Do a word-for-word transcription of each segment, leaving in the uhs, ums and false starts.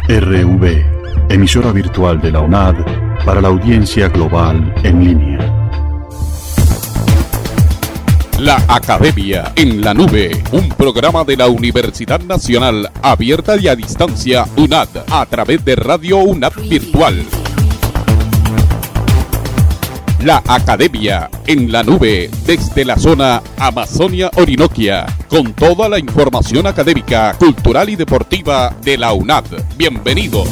R V, emisora virtual de la UNAD para la audiencia global en línea. La Academia en la Nube, un programa de la Universidad Nacional abierta y a distancia UNAD a través de Radio UNAD Virtual. La Academia en la Nube desde la zona Amazonia-Orinoquia, con toda la información académica, cultural y deportiva de la UNAD. Bienvenidos.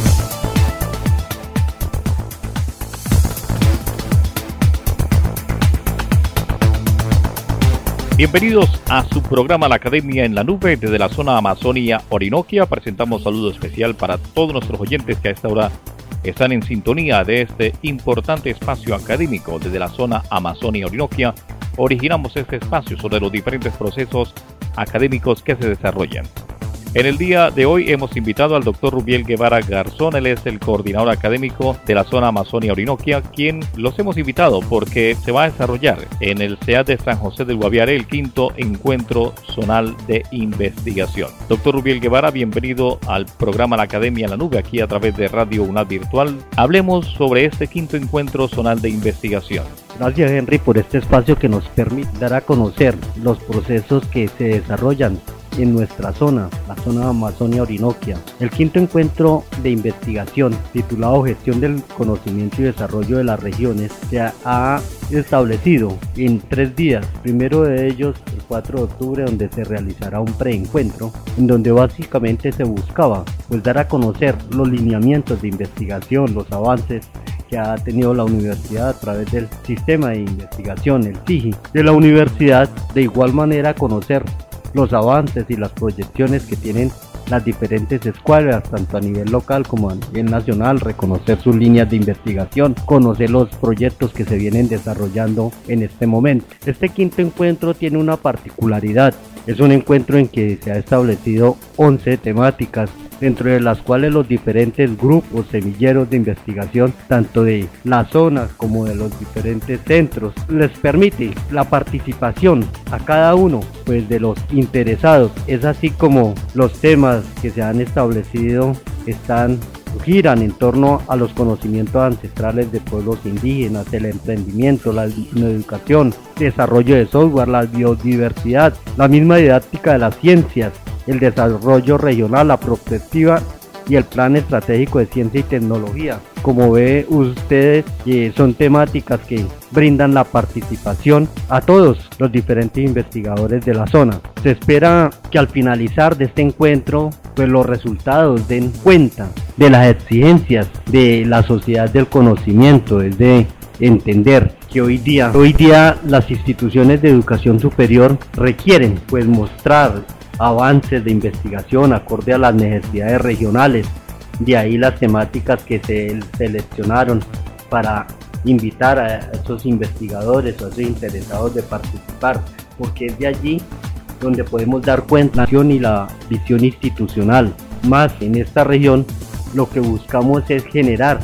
Bienvenidos a su programa La Academia en la Nube desde la zona Amazonia-Orinoquia. Presentamos saludo especial para todos nuestros oyentes que a esta hora están en sintonía de este importante espacio académico desde la zona Amazonia-Orinoquia. Originamos este espacio sobre los diferentes procesos académicos que se desarrollan. En el día de hoy hemos invitado al doctor Rubiel Guevara Garzón. Él es el coordinador académico de la zona Amazonia-Orinoquia, quien los hemos invitado porque se va a desarrollar en el C E A D de San José del Guaviare el quinto encuentro zonal de investigación. Doctor Rubiel Guevara, bienvenido al programa La Academia en la Nube, aquí a través de Radio UNAD Virtual. Hablemos sobre este quinto encuentro zonal de investigación. Gracias, Henry, por este espacio que nos permite dar a conocer los procesos que se desarrollan en nuestra zona, la zona Amazonia-Orinoquia. El quinto encuentro de investigación, titulado Gestión del Conocimiento y Desarrollo de las Regiones, se ha establecido en tres días. Primero de ellos, el cuatro de octubre, donde se realizará un preencuentro, en donde básicamente se buscaba pues dar a conocer los lineamientos de investigación, los avances que ha tenido la universidad a través del sistema de investigación, el S I G I, de la universidad. De igual manera, conocer los avances y las proyecciones que tienen las diferentes escuelas, tanto a nivel local como a nivel nacional, reconocer sus líneas de investigación, conocer los proyectos que se vienen desarrollando en este momento. Este quinto encuentro tiene una particularidad, es un encuentro en que se ha establecido once temáticas, dentro de las cuales los diferentes grupos semilleros de investigación, tanto de las zonas como de los diferentes centros, les permite la participación a cada uno pues de los interesados. Es así como los temas que se han establecido están giran en torno a los conocimientos ancestrales de pueblos indígenas, el emprendimiento, la educación, desarrollo de software, la biodiversidad, la misma didáctica de las ciencias, el desarrollo regional, la prospectiva y el plan estratégico de ciencia y tecnología. Como ve ustedes, eh, son temáticas que brindan la participación a todos los diferentes investigadores de la zona. Se espera que al finalizar de este encuentro, pues los resultados den cuenta de las exigencias de la sociedad del conocimiento, es de entender que hoy día, hoy día las instituciones de educación superior requieren pues mostrar avances de investigación acorde a las necesidades regionales. De ahí las temáticas que se seleccionaron para invitar a esos investigadores o a esos interesados de participar, porque es de allí donde podemos dar cuenta de la y la visión institucional. Más en esta región, lo que buscamos es generar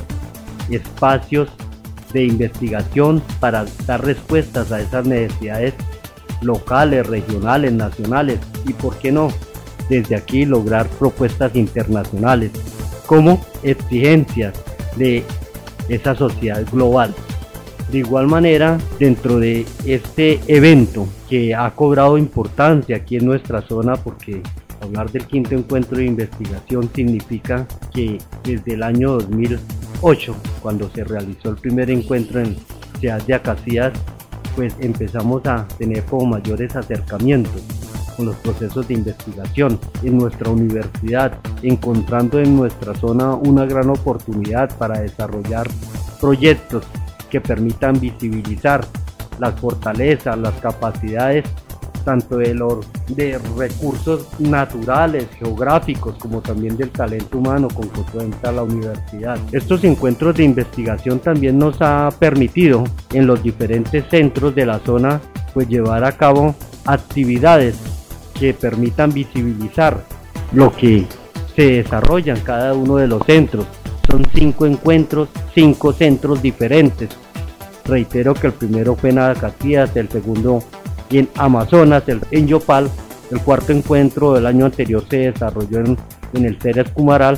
espacios de investigación para dar respuestas a esas necesidades locales, regionales, nacionales y, por qué no, desde aquí lograr propuestas internacionales como exigencias de esa sociedad global. De igual manera, dentro de este evento que ha cobrado importancia aquí en nuestra zona, porque hablar del quinto encuentro de investigación significa que desde el año dos mil ocho, cuando se realizó el primer encuentro en Ciudad de Acacías, pues empezamos a tener como mayores acercamientos con los procesos de investigación en nuestra universidad, encontrando en nuestra zona una gran oportunidad para desarrollar proyectos que permitan visibilizar las fortalezas, las capacidades tanto de los de recursos naturales, geográficos, como también del talento humano con que cuenta la universidad. Estos encuentros de investigación también nos ha permitido en los diferentes centros de la zona pues llevar a cabo actividades que permitan visibilizar lo que se desarrolla en cada uno de los centros. Son cinco encuentros, cinco centros diferentes. Reitero que el primero fue en Acacías, el segundo en Amazonas, el, en Yopal. El cuarto encuentro del año anterior se desarrolló en, en el Ceres Cumaral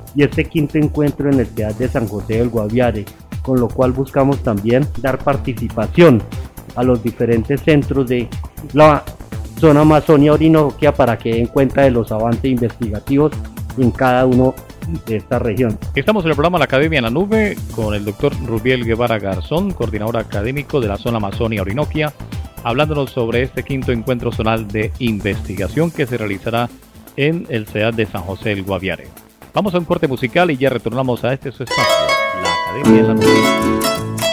y este quinto encuentro en el C E A D de San José del Guaviare, con lo cual buscamos también dar participación a los diferentes centros de la zona Amazonia Orinoquia para que den cuenta de los avances investigativos en cada uno de esta región. Estamos en el programa La Academia en la Nube con el doctor Rubiel Guevara Garzón, coordinador académico de la zona Amazonia Orinoquia, hablándonos sobre este quinto encuentro zonal de investigación que se realizará en el C E A D de San José del Guaviare. Vamos a un corte musical y ya retornamos a este su espacio, La Academia en la Nube.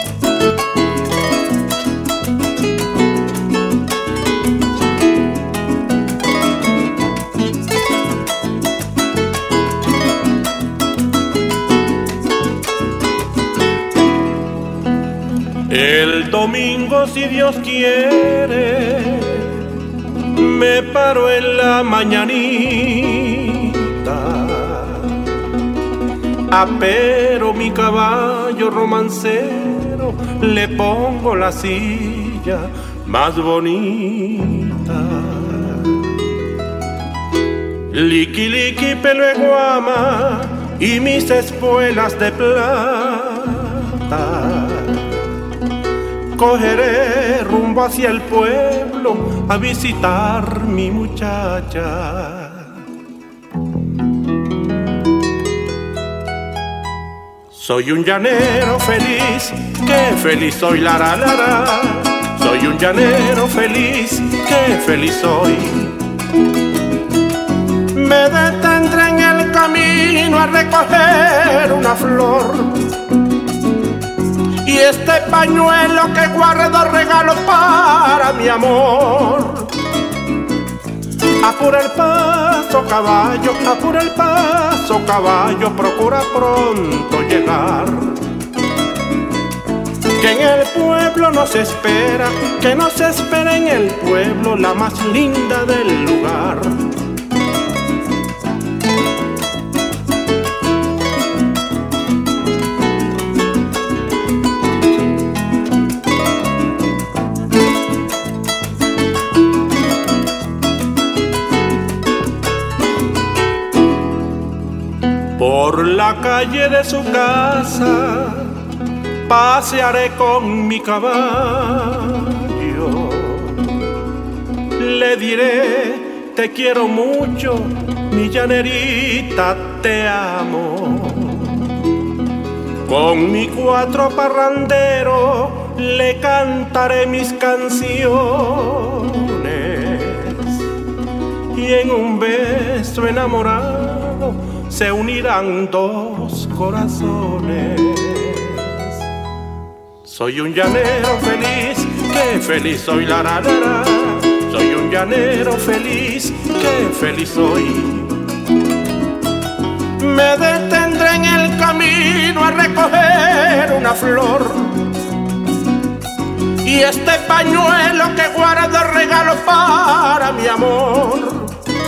El domingo, si Dios quiere, me paro en la mañanita, apero mi caballo romancero, le pongo la silla más bonita. Liqui liqui pelo de guama y mis espuelas de plata, cogeré rumbo hacia el pueblo a visitar mi muchacha. Soy un llanero feliz, qué feliz soy, la la la la. Soy un llanero feliz, qué feliz soy. Me detendré en el camino a recoger una flor, y este pañuelo que guardo regalo para mi amor. Apura el paso, caballo, apura el paso, caballo, procura pronto llegar. Que en el pueblo nos espera, que nos espera en el pueblo la más linda del lugar. Por la calle de su casa pasearé con mi caballo. Le diré, te quiero mucho, mi llanerita, te amo. Con mi cuatro parrandero le cantaré mis canciones, y en un beso enamorado se unirán dos corazones. Soy un llanero feliz, qué feliz soy, la la la la. Soy un llanero feliz, qué feliz soy. Me detendré en el camino a recoger una flor, y este pañuelo que guardo regalo para mi amor.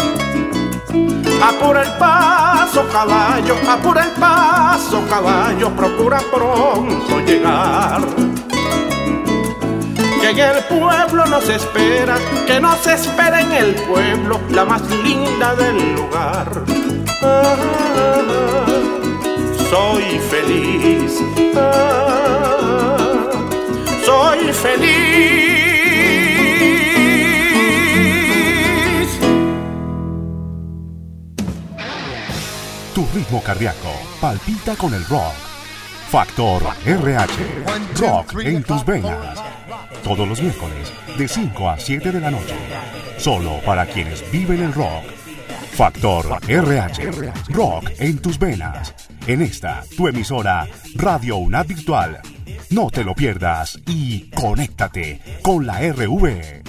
Apura el paso, caballo, apura el paso, caballo, procura pronto llegar. Que en el pueblo nos espera, que nos espera en el pueblo la más linda del lugar. Ah, soy feliz, ah, soy feliz. Tu ritmo cardíaco palpita con el rock. Factor R H, rock en tus venas. Todos los miércoles de cinco a siete de la noche. Solo para quienes viven el rock. Factor R H, rock en tus venas. En esta, tu emisora Radio UNAD Virtual. No te lo pierdas y conéctate con la R V.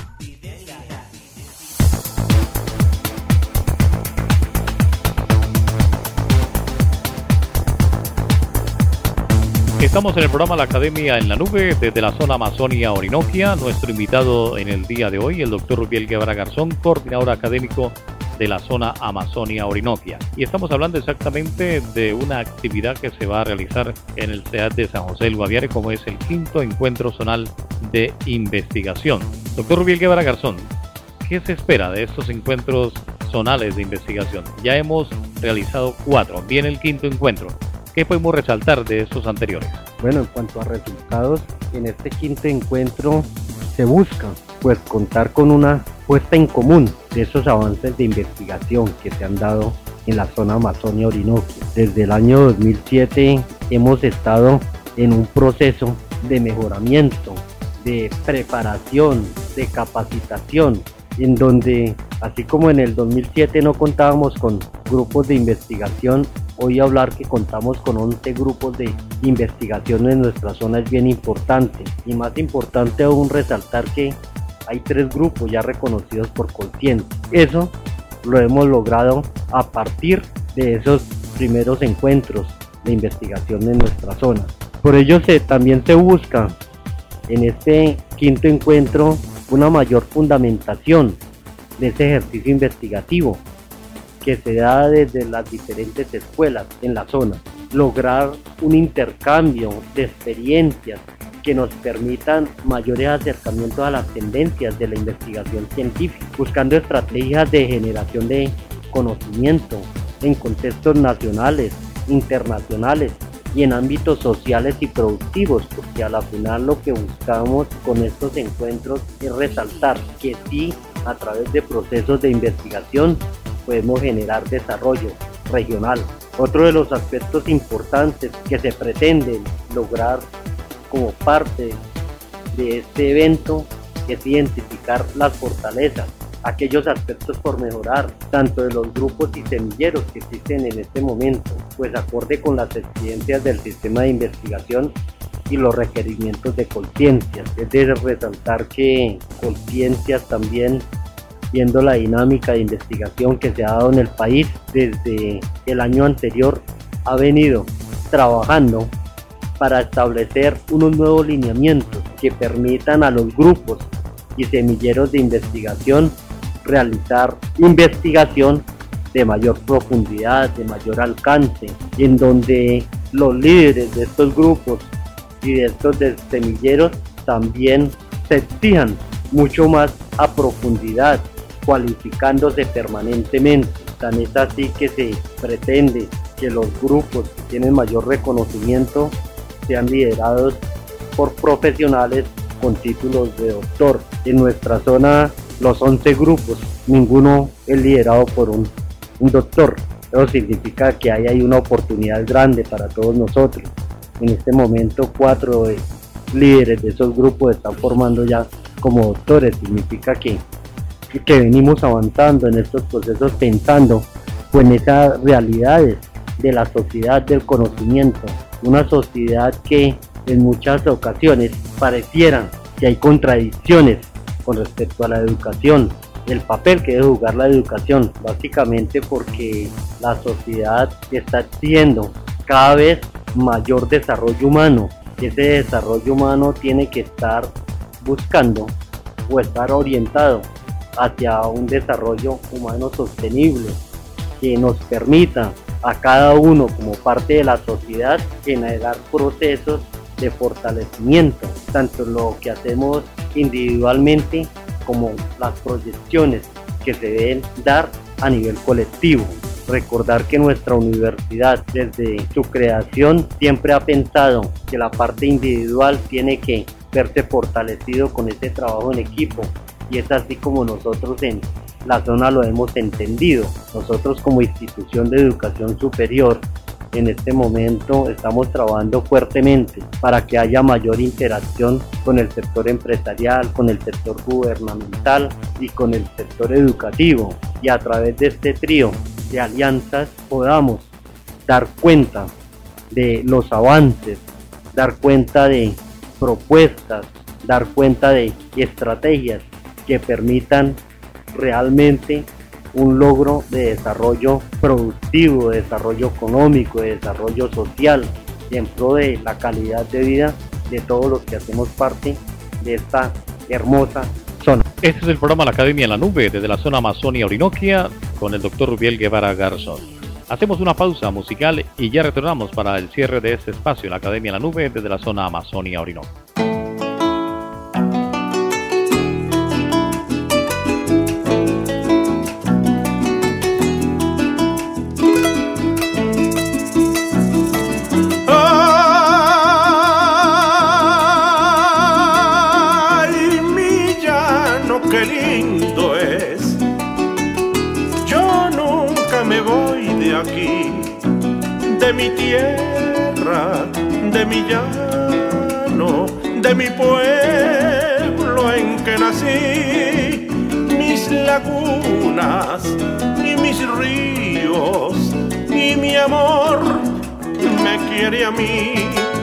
Estamos en el programa La Academia en la Nube desde la zona Amazonia Orinoquia. Nuestro invitado en el día de hoy, el doctor Rubiel Guevara Garzón, coordinador académico de la zona Amazonia Orinoquia. Y estamos hablando exactamente de una actividad que se va a realizar en el C E A D de San José del Guaviare, como es el quinto encuentro zonal de investigación. Doctor Rubiel Guevara Garzón, ¿qué se espera de estos encuentros zonales de investigación? Ya hemos realizado cuatro. Viene el quinto encuentro. ¿Qué podemos resaltar de estos anteriores? Bueno, en cuanto a resultados, en este quinto encuentro se busca pues contar con una puesta en común de esos avances de investigación que se han dado en la zona Amazonia Orinoquia. Desde el año dos mil siete hemos estado en un proceso de mejoramiento, de preparación, de capacitación, en donde así como en el dos mil siete no contábamos con grupos de investigación, hoy hablar que contamos con once grupos de investigación en nuestra zona es bien importante, y más importante aún resaltar que hay tres grupos ya reconocidos por Colciente. Eso lo hemos logrado a partir de esos primeros encuentros de investigación en nuestra zona. Por ello se, también se busca en este quinto encuentro una mayor fundamentación de ese ejercicio investigativo que se da desde las diferentes escuelas en la zona, lograr un intercambio de experiencias que nos permitan mayores acercamientos a las tendencias de la investigación científica, buscando estrategias de generación de conocimiento en contextos nacionales, internacionales y en ámbitos sociales y productivos, porque a la final lo que buscamos con estos encuentros es resaltar que sí, a través de procesos de investigación podemos generar desarrollo regional. Otro de los aspectos importantes que se pretenden lograr como parte de este evento es identificar las fortalezas, aquellos aspectos por mejorar, tanto de los grupos y semilleros que existen en este momento, pues acorde con las exigencias del sistema de investigación y los requerimientos de Colciencias. Es de resaltar que Colciencias también, viendo la dinámica de investigación que se ha dado en el país desde el año anterior, ha venido trabajando para establecer unos nuevos lineamientos que permitan a los grupos y semilleros de investigación realizar investigación de mayor profundidad, de mayor alcance, en donde los líderes de estos grupos y de estos de semilleros también se exijan mucho más a profundidad, cualificándose permanentemente. Tan es así que se pretende que los grupos que tienen mayor reconocimiento sean liderados por profesionales con títulos de doctor. En nuestra zona, los once grupos, ninguno es liderado por un, un doctor. Eso significa que ahí hay una oportunidad grande para todos nosotros. En este momento, cuatro de líderes de esos grupos están formando ya como doctores. Significa que, que venimos avanzando en estos procesos pensando pues, en esas realidades de la sociedad del conocimiento, una sociedad que en muchas ocasiones parecieran que hay contradicciones con respecto a la educación, el papel que debe jugar la educación, básicamente porque la sociedad está exigiendo cada vez mayor desarrollo humano. Ese desarrollo humano tiene que estar buscando o estar orientado hacia un desarrollo humano sostenible que nos permita a cada uno como parte de la sociedad generar procesos de fortalecimiento, tanto lo que hacemos individualmente como las proyecciones que se deben dar a nivel colectivo. Recordar que nuestra universidad desde su creación siempre ha pensado que la parte individual tiene que verse fortalecido con ese trabajo en equipo, y es así como nosotros en la zona lo hemos entendido. Nosotros como institución de educación superior en este momento estamos trabajando fuertemente para que haya mayor interacción con el sector empresarial, con el sector gubernamental y con el sector educativo, y a través de este trío de alianzas podamos dar cuenta de los avances, dar cuenta de propuestas, dar cuenta de estrategias que permitan realmente un logro de desarrollo productivo, de desarrollo económico, de desarrollo social, en pro de la calidad de vida de todos los que hacemos parte de esta hermosa zona. Este es el programa La Academia en la Nube, desde la zona Amazonia Orinoquia, con el doctor Rubiel Guevara Garzón. Hacemos una pausa musical y ya retornamos para el cierre de este espacio, La Academia en la Nube, desde la zona Amazonia Orinoquia. de aquí, de mi tierra, de mi llano, de mi pueblo en que nací, mis lagunas y mis ríos y mi amor me quiere a mí.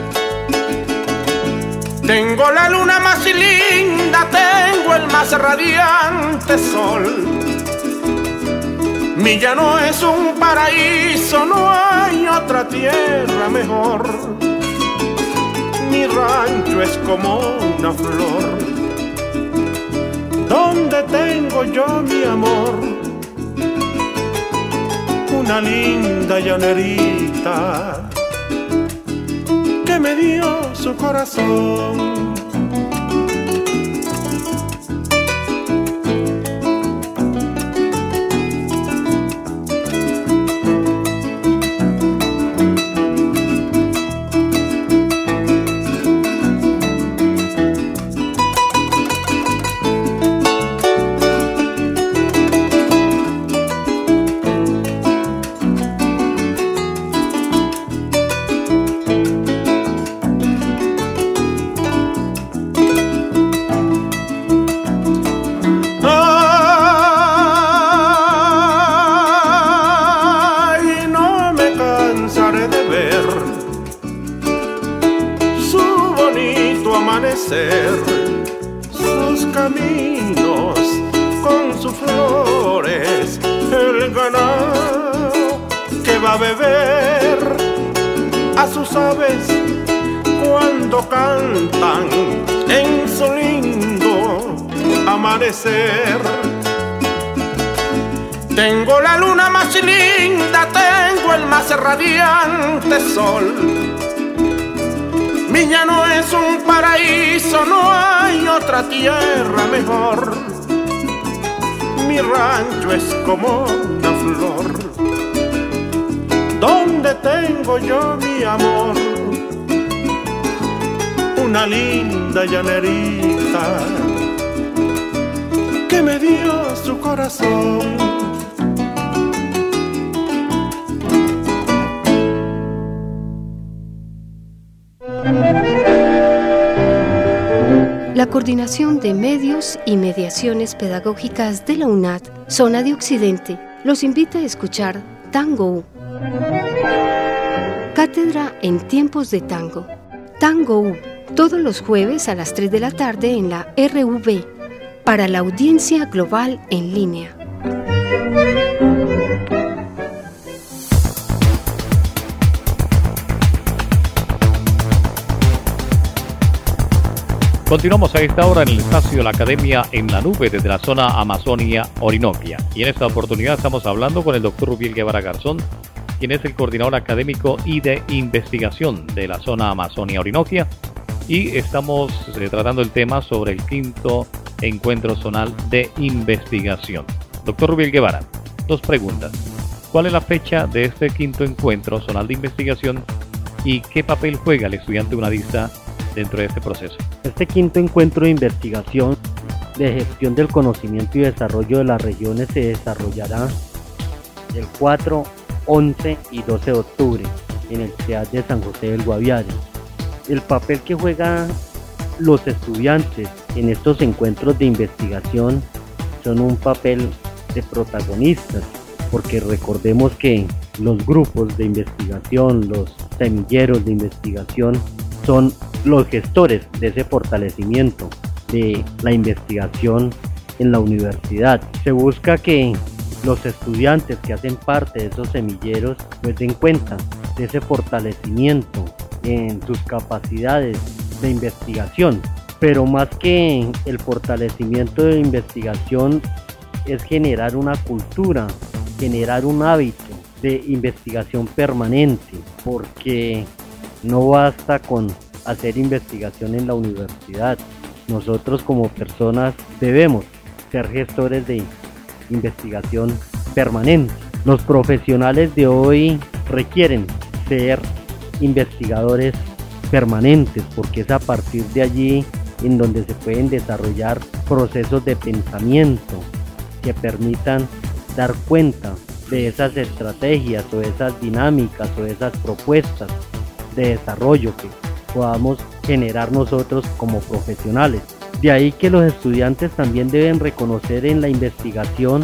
Tengo la luna más linda, tengo el más radiante sol. Mi llano es un paraíso, no hay otra tierra mejor. Mi rancho es como una flor, donde tengo yo mi amor. Una linda llanerita que me dio su corazón. Sus caminos con sus flores, el ganado que va a beber, a sus aves cuando cantan en su lindo amanecer. Tengo la luna más linda, tengo el más radiante sol. Mi llano es un paraíso, no hay otra tierra mejor. Mi rancho es como una flor, donde tengo yo mi amor. Una linda llanerita que me dio su corazón. La Coordinación de Medios y Mediaciones Pedagógicas de la UNAD, Zona de Occidente, los invita a escuchar Tango U. Cátedra en tiempos de tango. Tango U, todos los jueves a las tres de la tarde en la R U B, para la audiencia global en línea. Continuamos a esta hora en el espacio de la Academia en la Nube desde la zona Amazonia Orinoquia. Y en esta oportunidad estamos hablando con el doctor Rubiel Guevara Garzón, quien es el coordinador académico y de investigación de la zona Amazonia Orinoquia. Y estamos eh, tratando el tema sobre el quinto encuentro zonal de investigación. Doctor Rubiel Guevara, dos preguntas. ¿Cuál es la fecha de este quinto encuentro zonal de investigación y qué papel juega el estudiante unadista dentro de este proceso? Este quinto encuentro de investigación de gestión del conocimiento y desarrollo de las regiones se desarrollará el cuatro, once y doce de octubre en el C E A D de San José del Guaviare. El papel que juegan los estudiantes en estos encuentros de investigación son un papel de protagonistas, porque recordemos que los grupos de investigación, los semilleros de investigación, son los gestores de ese fortalecimiento de la investigación en la universidad. Se busca que los estudiantes que hacen parte de esos semilleros pues den cuenta de ese fortalecimiento en sus capacidades de investigación, pero más que el fortalecimiento de investigación es generar una cultura, generar un hábito de investigación permanente, porque no basta con hacer investigación en la universidad. Nosotros como personas debemos ser gestores de investigación permanente. Los profesionales de hoy requieren ser investigadores permanentes, porque es a partir de allí en donde se pueden desarrollar procesos de pensamiento que permitan dar cuenta de esas estrategias o esas dinámicas o esas propuestas de desarrollo que podamos generar nosotros como profesionales. De ahí que los estudiantes también deben reconocer en la investigación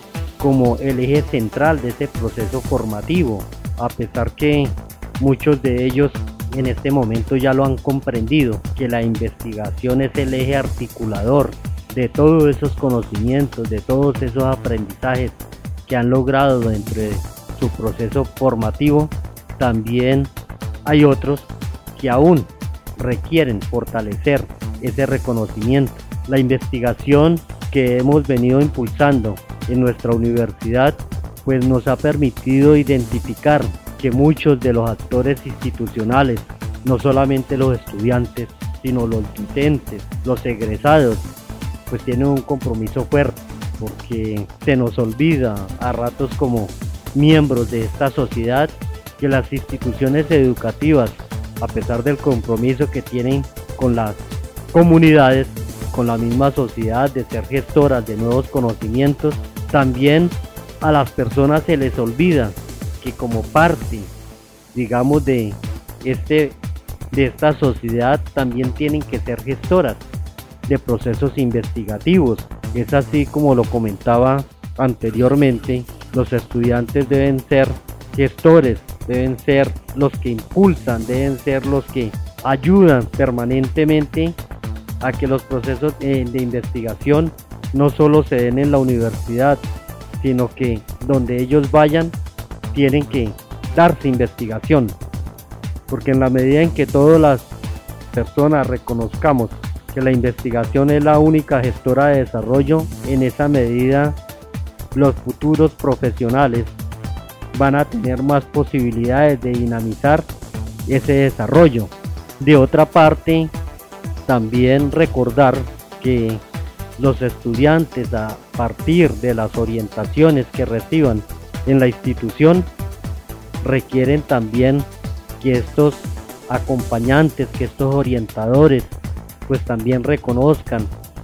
como el eje central de ese proceso formativo, a pesar que muchos de ellos en este momento ya lo han comprendido, que la investigación es el eje articulador de todos esos conocimientos, de todos esos aprendizajes que han logrado dentro de su proceso formativo. También hay otros que aún requieren fortalecer ese reconocimiento. La investigación que hemos venido impulsando en nuestra universidad pues nos ha permitido identificar que muchos de los actores institucionales, no solamente los estudiantes, sino los docentes, los egresados, pues tienen un compromiso fuerte, porque se nos olvida a ratos como miembros de esta sociedad que las instituciones educativas, a pesar del compromiso que tienen con las comunidades, con la misma sociedad de ser gestoras de nuevos conocimientos, también a las personas se les olvida que como parte, digamos, de, este, de esta sociedad también tienen que ser gestoras de procesos investigativos. Es así como lo comentaba anteriormente, los estudiantes deben ser gestores, deben ser los que impulsan, deben ser los que ayudan permanentemente a que los procesos de, de investigación no solo se den en la universidad, sino que donde ellos vayan tienen que darse investigación, porque en la medida en que todas las personas reconozcamos que la investigación es la única gestora de desarrollo, en esa medida los futuros profesionales van a tener más posibilidades de dinamizar ese desarrollo. De otra parte, también recordar que los estudiantes, a partir de las orientaciones que reciban en la institución, requieren también que estos acompañantes, que estos orientadores, pues también reconozcan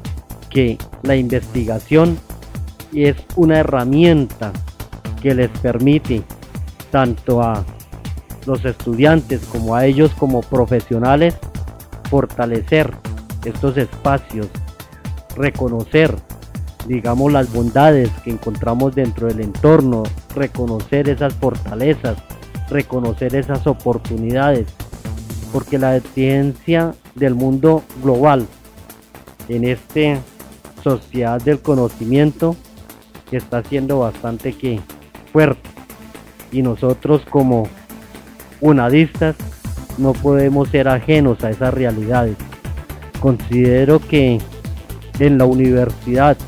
que la investigación es una herramienta que les permite tanto a los estudiantes como a ellos como profesionales fortalecer estos espacios, reconocer, digamos, las bondades que encontramos dentro del entorno, reconocer esas fortalezas, reconocer esas oportunidades, porque la exigencia del mundo global en esta sociedad del conocimiento está siendo bastante que fuerte, y nosotros como unadistas no podemos ser ajenos a esas realidades. Considero que en la universidad,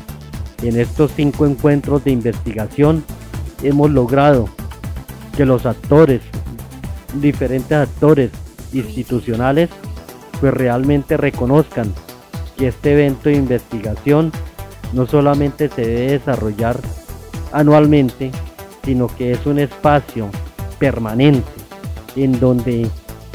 en estos cinco encuentros de investigación, hemos logrado que los actores, diferentes actores institucionales, pues realmente reconozcan que este evento de investigación no solamente se debe desarrollar anualmente, sino que es un espacio permanente en donde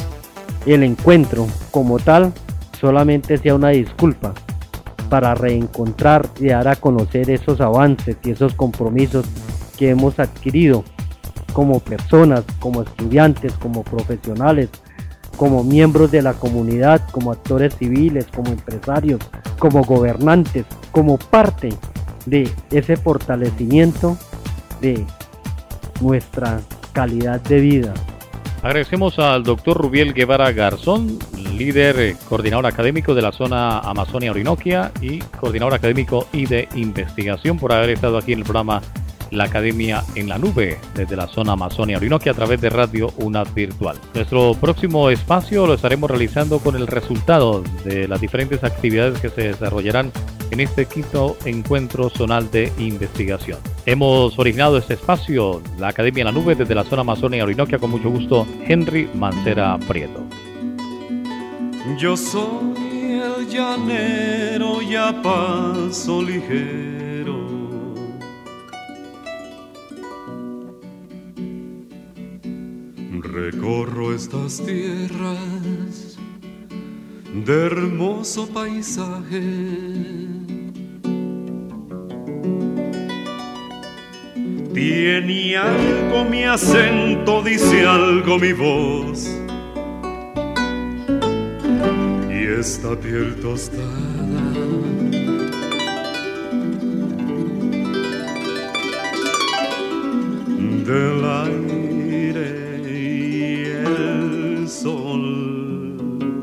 el encuentro como tal solamente sea una disculpa para reencontrar y dar a conocer esos avances y esos compromisos que hemos adquirido como personas, como estudiantes, como profesionales, como miembros de la comunidad, como actores civiles, como empresarios, como gobernantes, como parte de ese fortalecimiento de nuestra calidad de vida. Agradecemos al doctor Rubiel Guevara Garzón, líder, eh, coordinador académico de la zona Amazonia Orinoquia y coordinador académico y de investigación, por haber estado aquí en el programa La Academia en la Nube, desde la zona Amazonia Orinoquia a través de Radio UNAD Virtual. Nuestro próximo espacio lo estaremos realizando con el resultado de las diferentes actividades que se desarrollarán en este quinto encuentro zonal de investigación. Hemos originado este espacio, La Academia en la Nube, desde la zona Amazonia Orinoquia, con mucho gusto, Henry Mancera Prieto. Yo soy el llanero y a paso ligero, recorro estas tierras de hermoso paisaje. Tiene algo mi acento, dice algo mi voz. Y esta piel tostada del aire y el sol.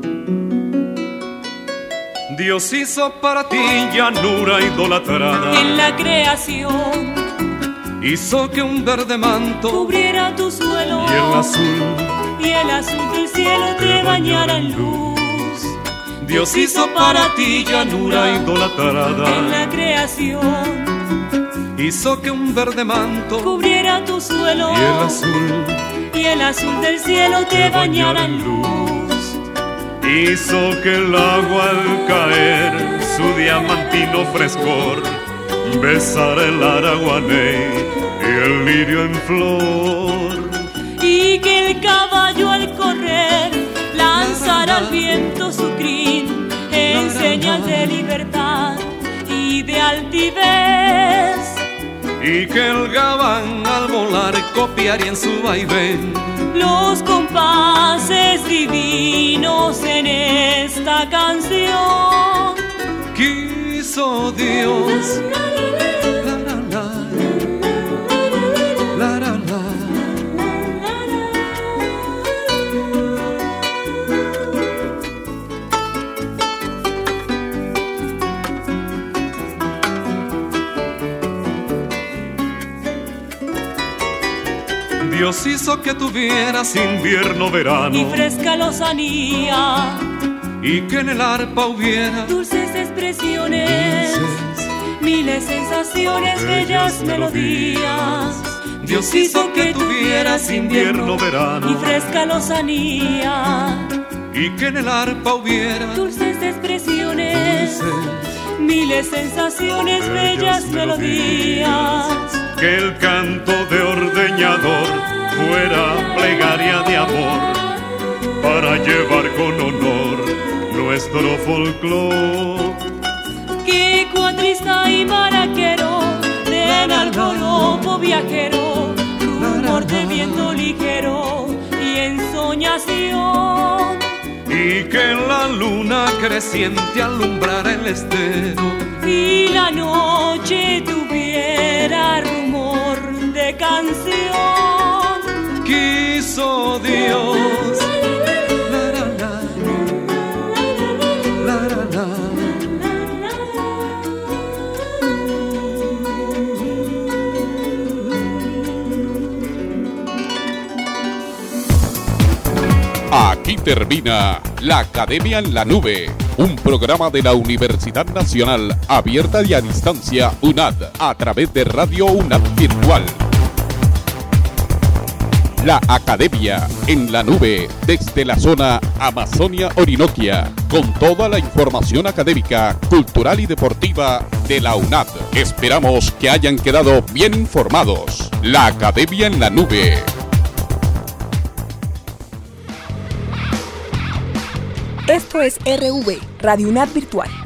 Dios hizo para ti llanura idolatrada en la creación. Hizo que un verde manto cubriera tu suelo y el azul, y el azul del cielo te bañara en luz. Dios hizo para ti llanura idolatrada en la creación. Hizo que un verde manto cubriera tu suelo y el azul, y el azul del cielo te bañara en luz. Hizo que el agua al caer su diamantino frescor besara el araguaney y el lirio en flor. Y que el caballo al correr lanzara al viento su crin en señal de libertad y de altivez. Y que el gabán al volar copiaría en su vaivén los compases divinos en esta canción. Quiso Dios Dios hizo que tuvieras invierno, verano y fresca lozanía, y que en el arpa hubiera dulces expresiones, dulces, miles sensaciones, bellas melodías. Dios hizo que tuvieras invierno, verano y fresca lozanía, y que en el arpa hubiera dulces expresiones, dulces, miles sensaciones, bellas, bellas melodías. Que el canto de ordeñador fuera plegaria de amor para llevar con honor nuestro folclor. Que cuatrista y maraquero den al joropo viajero rumor de viento ligero y ensoñación. Y que la luna creciente alumbrara el estero y la noche tuviera rumor de canción. Quiso Dios la, la, la, la, la. Aquí termina La Academia en la Nube, un programa de la Universidad Nacional Abierta y a Distancia UNAD a través de Radio UNAD Virtual. La Academia en la Nube desde la zona Amazonia Orinoquia, con toda la información académica, cultural y deportiva de la UNAD. Esperamos que hayan quedado bien informados. La Academia en la Nube. Esto es R V, Radio UNAD Virtual.